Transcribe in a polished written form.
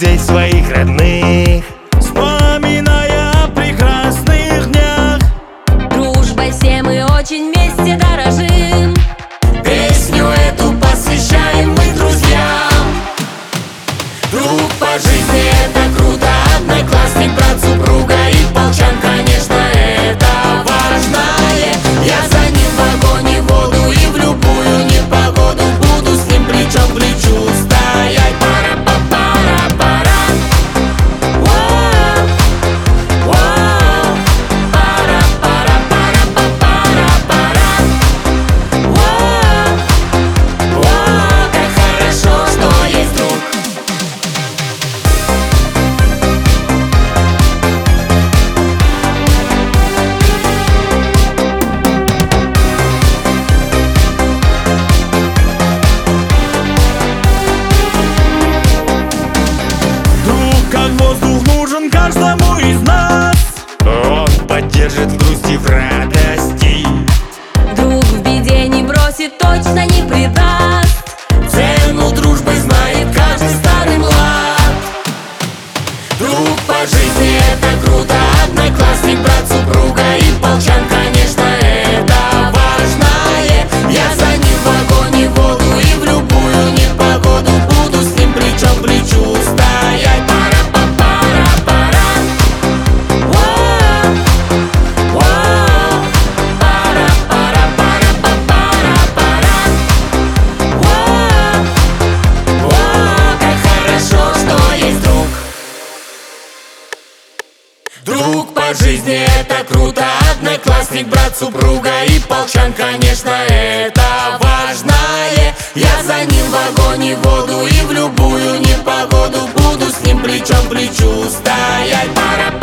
друзей своих родных, вспоминая о прекрасных днях. Дружбой все мы очень вместе дорожим. Песню эту посвящаем мы друзьям. Друг по жизни — это круто, одноклассник, брат, супруга и полчан, конечно, это важное. Я за ним в огонь и в воду, и в любую непогоду буду с ним плечом к плечу стоять. Пара-па-пара-пара. Воу, воу. Пара-пара-пара-па-пара-пара. Воу, воу. Как хорошо, что есть друг. Как воздух нужен каждому из нас. он поддержит в грусти, в радости. Друг в беде не бросит, точно не предаст. Цену дружбы знает каждый старый млад. Друг по жизни — это круто, одноклассник, брат, супруга и полчан, конечно, это важное. Я за ним в огонь и в воду, и в любую непогоду буду с ним плечом к плечу стоять. Пара-па-пара-пара. Воу, воу. Пара-пара-пара-па-пара-пара. Воу, воу. Как хорошо, что есть друг. Друг по жизни — это круто, одноклассник, брат, супруга и полчан, конечно, это важное. Я за ним в огонь и в воду, и в любую непогоду буду с ним плечом к плечу стоять. Пара